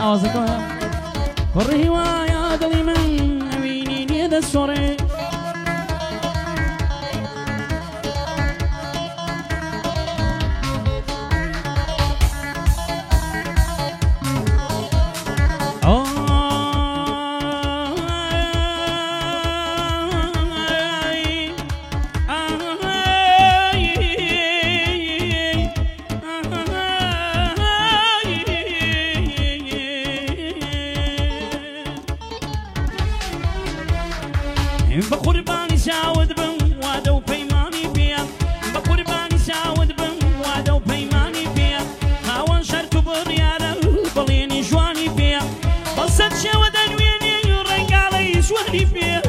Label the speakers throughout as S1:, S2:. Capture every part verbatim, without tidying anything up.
S1: آوازكم والرهواية دلي من أميني نيد السوري بقرباني ساود بن وادو بيماني بيا بقرباني ساود بن وادو بيماني بيا هاون شرط بريانا بليني جواني بيا بصد شاود انويني رنق علي سواني بيا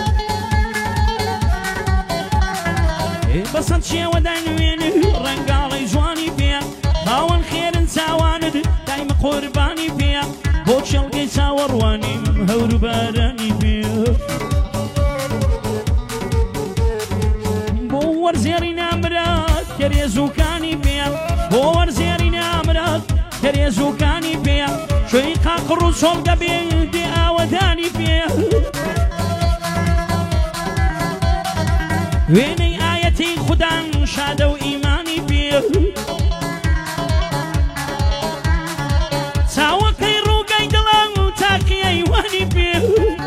S1: بصد شاود انويني رنق علي جواني بيا هاون خير ساواند دايما قرباني بيا بوش القي ساورواني هور باراني بيا بور زيرنا مراد كريزو كاني بيا بور زيرنا مراد كريزو كاني بيا شوي قاقر وصول قبيل دي آوداني بيا ويني آيتي خدان شادو إيماني بيا ساوى كيرو قيدلان تاقي أيواني بيا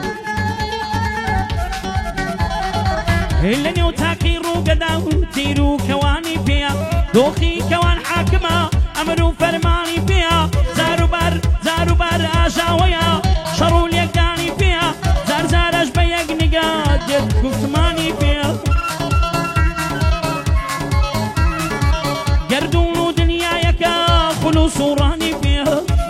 S1: إلني وتاقي رو قداو تيرو كواني بيا دوخي كوان حاكمة أمرو فرماني بيا زارو بار زارو بار آجاويا شرو ليقاني بيا زار زار أجبيق نقاد يد كفتماني بيا قردونو دنيا يكا خلوص وراني بيا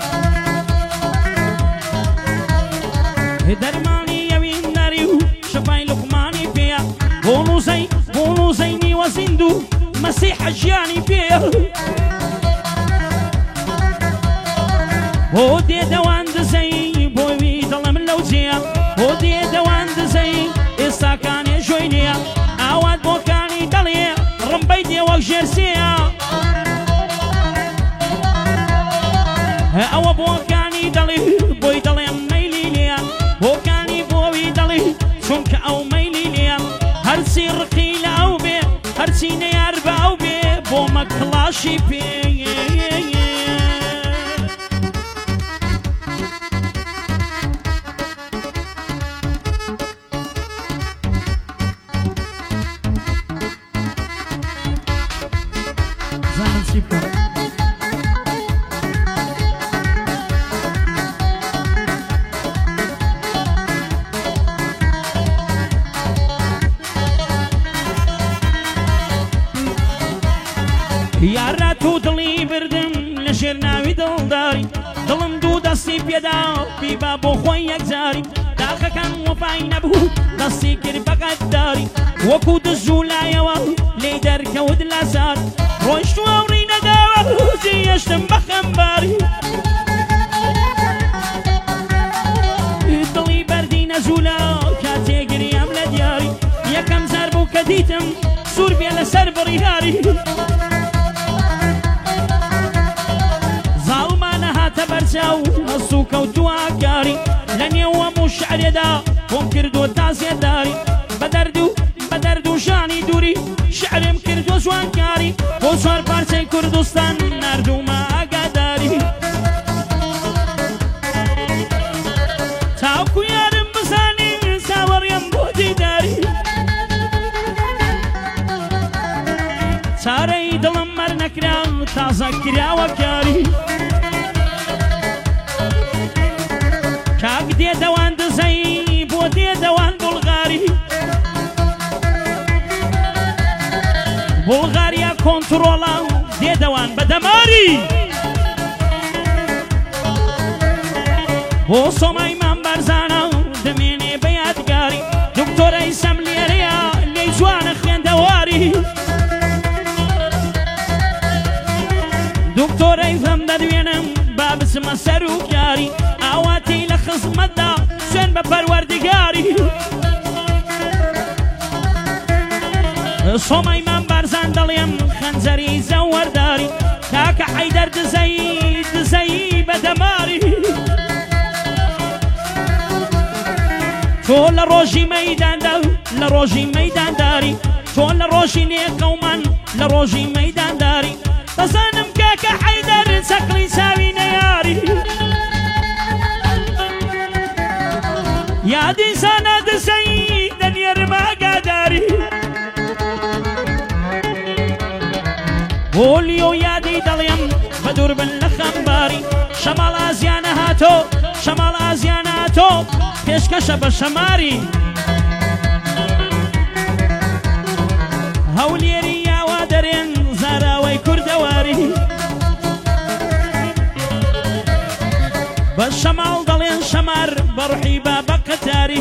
S1: درماني يمين ناريو شفاي لقماني بيا بونو زي بونو زيني وزندو مسيح جياني بيه ودي دوان دزي بوي ظلم اللوزيا ودي دوان دزي إساكاني جوينيا عواد بوكاني دليا رمبيدي وجرسيا أو بوكاني دلي بوي دلي ميلي ليا بوكاني بوي دلي سمك أو ميلي ليا هرسي رقيلة أو بي هرسي نياربة أو بي بوما كلاشي بي زمن سيبكم ياراتو دلي بردم لشرناوي دلداري دلم دو دستي بيدا في بابو خويك زاري داخا كان وفاي نبو دستي كربقات داري وكو دزولا يوا ليدر كود لازار روشتو اورينا داوا زيشتم بخنباري دلي بردي نزولا كاتيقري عملا دياري يكم زربو كديتم سور بيلا سر بريهاري تبرساو السوق وتواكاري لن يوم الشعر يدا ومكردو تاسي داري بدردو بدردو شاني دوري شعر مكردو سوانكاري وصار بارسي كردستان نردو ما قداري تاوكو يارم بساني ساور ينبودي داري ساري دلمر نكرا تازكرا وكاري كاك دي دوان دزي بو دي دوان بلغاري بلغاريا كنترولا دي دوان بدماري بو سوماي من برزانا دميني بيادقاري دكتور ايسم ليريا اللي جوان خين دواري دكتور ايسم ددوينم باب اسم سروكاري اواتي لخصمت دا سن بپروردگاري صومي من برزان دليم خنزري زورداري كاك حيدر دزي دزي بدماري تۆ لە ڕۆژی مەیداندا لە ڕۆژی مەیدانداری تۆ لە ڕۆژی نێقەومان لە ڕۆژی مەیدانداری دەزانم کاکە حەیدەر چەقڵی چاوی نەیاری یادی زانە دزەی دەنێرمە ئاگاداری بۆلیۆ یادی دەڵێم بە دوور بن لە خەمباری شەماڵ ئازیانە هاتۆ شەماڵ ئازیانە هاتۆ پێشکەشە بە شەماری هەولێری یاوا دەرێن زاراوەی کوردەواری بە شەماڵ دەڵێن شەمار بەڕحی بابە قەتاری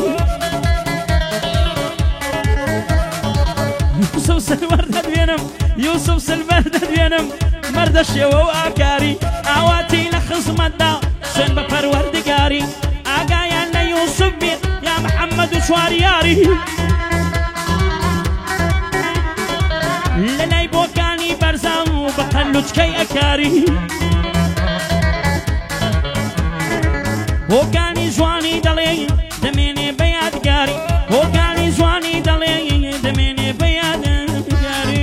S1: یوسف سلوەر دەدوێنم یوسف سلوەر دەدوێنم مەردە شێوە و ئاکاری ئاواتی لە خزمەتدا سوێن بە پەروەردگاری ئاگایان لە یوسف بێت یا محەممەد و چواریاری لە لای بۆکانی بەرزان و بە قەلوچکەی ئەکاری بۆکانی جوانی دەڵێ دەمێنێ بە یادگاری بۆکانی جوانی دەڵێ دەمێنێ بە یادگاری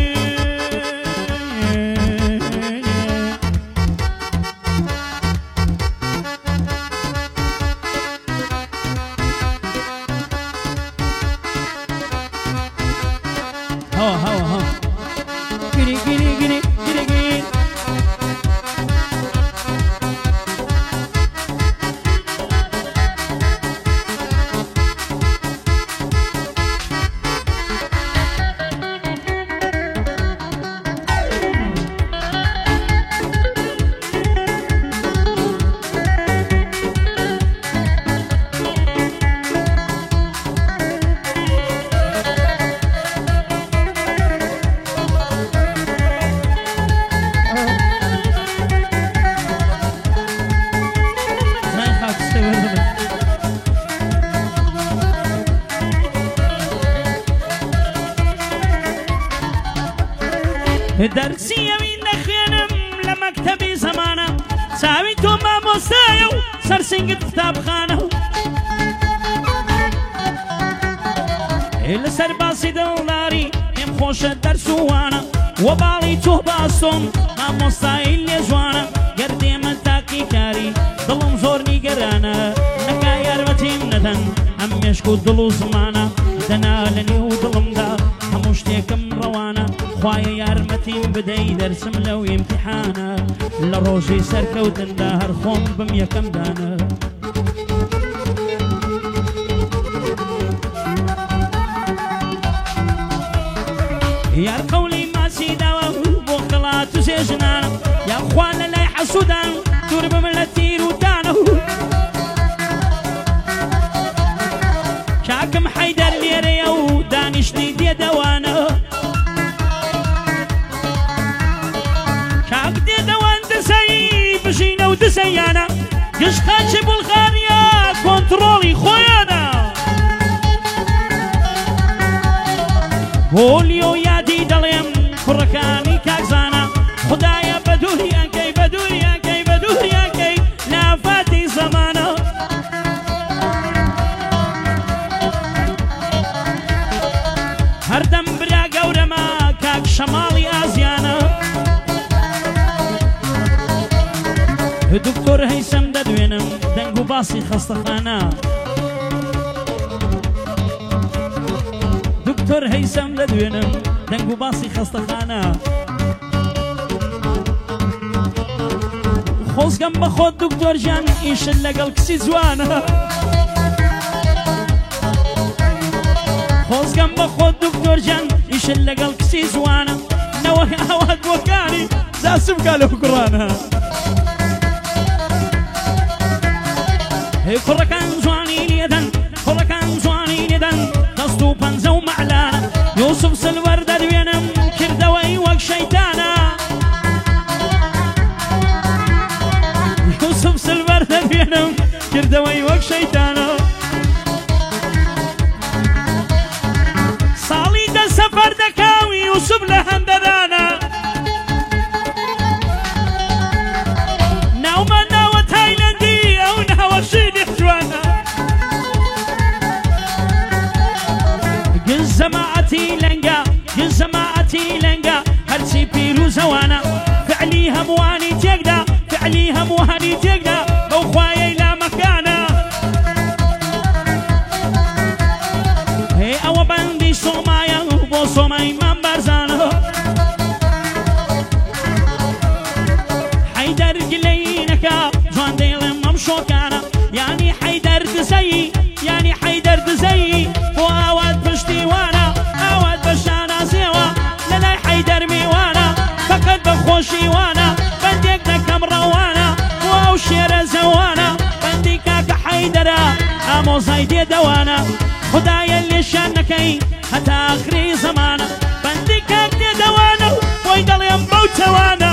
S1: هەوە هەوە هەوە گیری گیری گیری گیری گیری دەرسی ئەوی نەخوێنم لە مەکتەبی زەمانە چاوی تۆ مامۆستایە و سەرسنگت قوتابخانە لەسەر باسی دڵداری پێم خۆشە دەرس و وانە وە باڵی تۆ باسۆم مامۆستایی لێ جوانە گەردێمە تاقی کاری دڵم زۆر نیگەرانە نەکا یارمەتیم نەدەن ئەم مێشک و دڵ و زمانە دەنا لە نێو دڵمدا هەموو شتێکم ڕەوانە خوایە یارمەتیم بدەی دەرسم لەو ئیمتیحانە لە ڕۆژی سەرکەوتندا هەر خۆم بم یەکەم دانە یار قەولی ماسی داوە بۆ خڵات و سێژنانە یاخوا لە لای حەسوودان دوور بم لە تیر و دانە کاکم حەیدەر لێرەیە و دانیشتی دێدەوانە کاک دێدەوان دسەی بژینە و دسەیانە گشت خاچی بولغاریا کۆنتڕۆڵی خۆیانە بۆلیۆ یادی دەڵێم کوڕەکانی کاکزانە خدایە بە دووریانکەی بە دووریانکەی بە دووریانکەی لافاتی زەمانە هەردەم برا گەورەمە کاک شەماڵی ئازیانە دکتۆر هەیسەم دەدوێنم دەنگ و باسی خەستەخانە دکتۆر هەیسەم دەدوێنم دەنگ و باسی خەستەخانە خۆزگەم بە خۆت دکتۆر ژیان ئیشت لەگەڵ کچی جوانە خۆزگەم بە خۆت دکتۆر ژیان ئیشت لەگەڵ کچی جوانە نەوەی ئاوات بۆکانی زاسم کا لەو کوڕانە کوڕەکان جوانی لێدەن کوڕەکان جوانی لێدەن دەست و پەنجە و مەعلانە یوسف سلوەر دەدوێنم کردەوەی وەک شەیتانە یوسف سلوەر دەدوێنم کردەوەی وەک شەیتانە ساڵی دە سەفەر دەکاوی یوسف لە هەندەدانە ناومە ناوە تایلەندی ئەو ناوە شیدی جوانە بەردزەی بۆ ئاوات پشتیوانە ئاوات بە شانازیەوە لەلای حەیدەر میوانە فەقەت بە خۆشیوانە بەندێک دەکەم ڕەوانە بۆ ئەو شێرە زەوانە بەندی کاکە حەیدەرە ئامۆزای دێدەوانە خدایە لێشان نەکەی هەتا ئاخری زەمانە بەندی کاک دێدەوانە و بۆی دەڵێم بەو چەوانە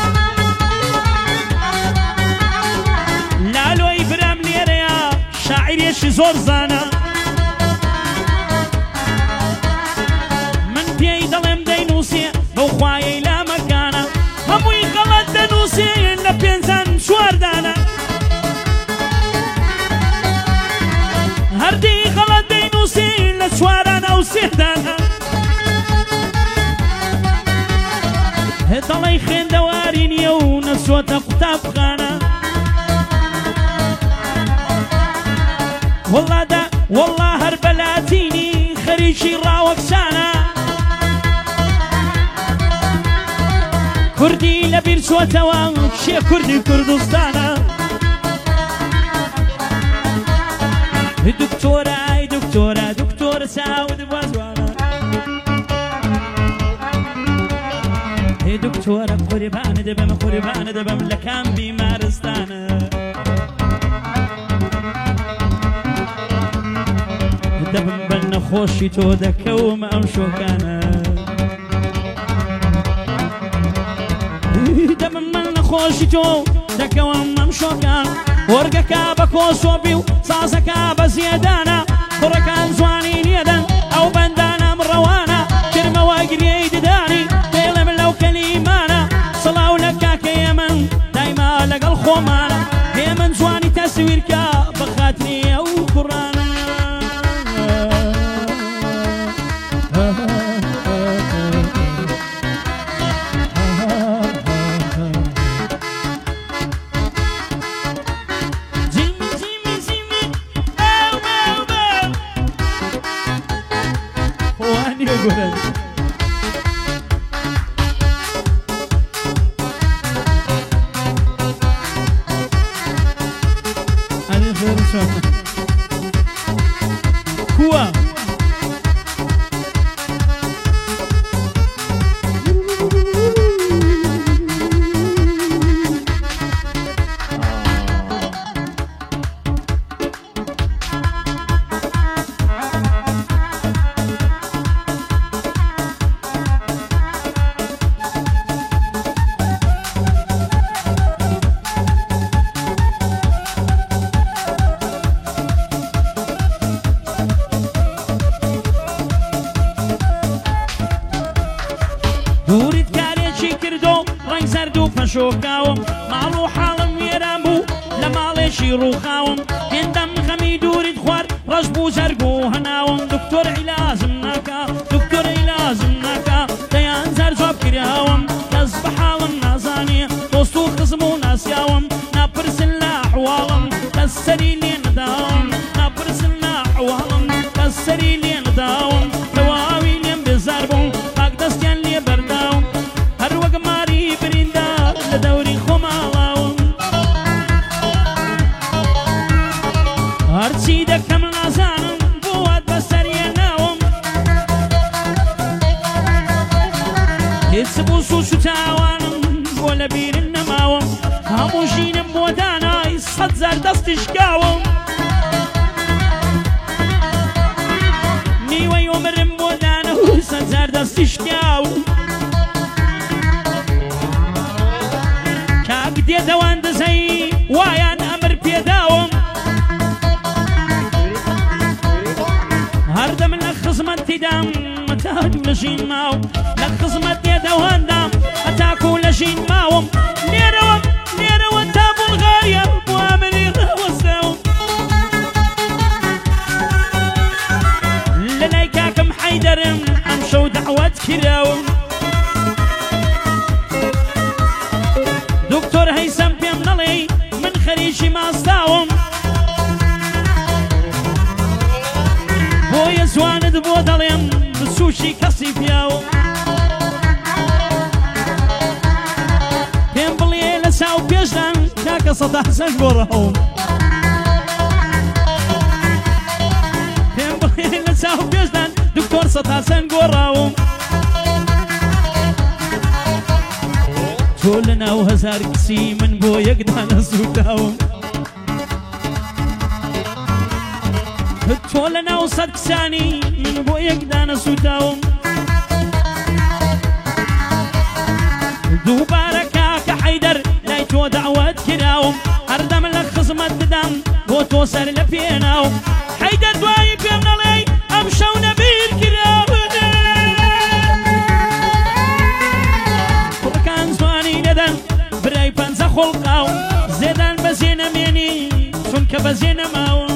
S1: لالۆی برام لێرەیە شاعیرێکی زۆر زانە من پێی دەڵێم دەینووسێ بەو خوایەی لامەکانە هەمووی غەڵەت دەنووسێ لە پێنجان چواردانە هەردەی غەڵەت دەینووسێ لە چوارانە و سێدانە دەڵی خوێندەواری نییە و نەچۆتە قوتابخانە وەڵادا وەڵا هەر بەلاتینی خەریکی ڕاوەکسانە کوردی لە بیر چۆتەوە شێ کوردی کوردستانە دکتۆرە ئای دکتۆرە دکتۆرە چاود بازوانە دکتۆرە قوربانە دەبەم قوربانە دەبەم لە کام بیمارستانە دەبم بە نەخۆشی تۆ دەکەوم ئەم شۆکانە دەبم من نەخۆشی تۆ دەکەوم ئەم شۆکان وەرگەکە بە کۆسۆبی و سازەکە بە زیێدانە کوڕەکان جوانی نێدەن ئەو بەندانەم ڕەوانە کرمەوە گرێی ددانی دێڵم لەو کەلیمانە سڵاو لە کاکەیە من دایما لەگەڵ خۆمانە هێ من جوانی تەسویرکە بە خاتری ئەو کوڕانە كوا شۆکاوم ماڵ و حاڵم وێران بوو لە ماڵێکی ڕووخاوم هێندەم خەمی دووریت خوارد ڕەش بوو زەرگ و هەناوم دکتۆر عیلازم ناکا دکتۆر عیلازم ناکا دەیان زار جواب کراوم کەس بە حاڵم نازانێ دۆست و خزم و ناسیاوم ناپرسن لە ئەحواڵم کەس سەری لێ نەداوم ناپرسن لە ئەحواڵم کەس سەری لێ نەداوم تەواوی لێم بێزار بووم پاک دەستیان لێ بەرداوم هەر وەک ماری بریندە لە دەوری خۆماڵاوم هەرچی دەکەم نازانم بۆ وات بەسەریە ناوم هیچ بوو سووس و تاوانم بۆ لە بیرم نەماوم هەموو ژینم بۆ دانای سەد زار دەستی شکاوم نیوەی ئۆمرم بۆ دانە و سەد زار دەستی شکاوم دێدەوان دەزەی وایان ئەمر پێداوم هەردەم لە خزمەتیدام هەتاکو لە ژین ماوم لە خزمەت دێدەواندام هەتاکو لە ژین ماوم لێرەوە لێرەوە تا بوڵغاریە بۆ ئەمری ڕەوەستاوم لە لای کاکەم حەیدەرم ئەم شەو دەعوەت کراوم دکتۆر هەیسەم پێم نەڵێ من خەریکی ماستاوم بۆیە زوانت بۆ دەڵێم بچوشی کەسی پیاوم پێم بڵێ لە چاو پێشدان کاکە سەد حەسەن گۆڕەوم چاو پێشدان دکتۆر سەتاسەن گۆڕاوم تۆ لە ناو هەزار کچی من بۆ یەکدانە سووداوم تۆ لە ناو سەد کچانی من بۆ یەکدانە سووداوم دووبارە کاکە حەیدەر لای تۆ داوات کراوم هەردەم لە خزمەت بدەم بۆ تۆ سەر لە پێناوم حەیدەر دوایی پێم نەڵێ ئەم شەو نەبیر کراوم کوڕەکان زوانی دەدەن برای پەنجە خۆڵقاوم زێدان بەزێ نەمێنی چونکە بەزێ نەماوم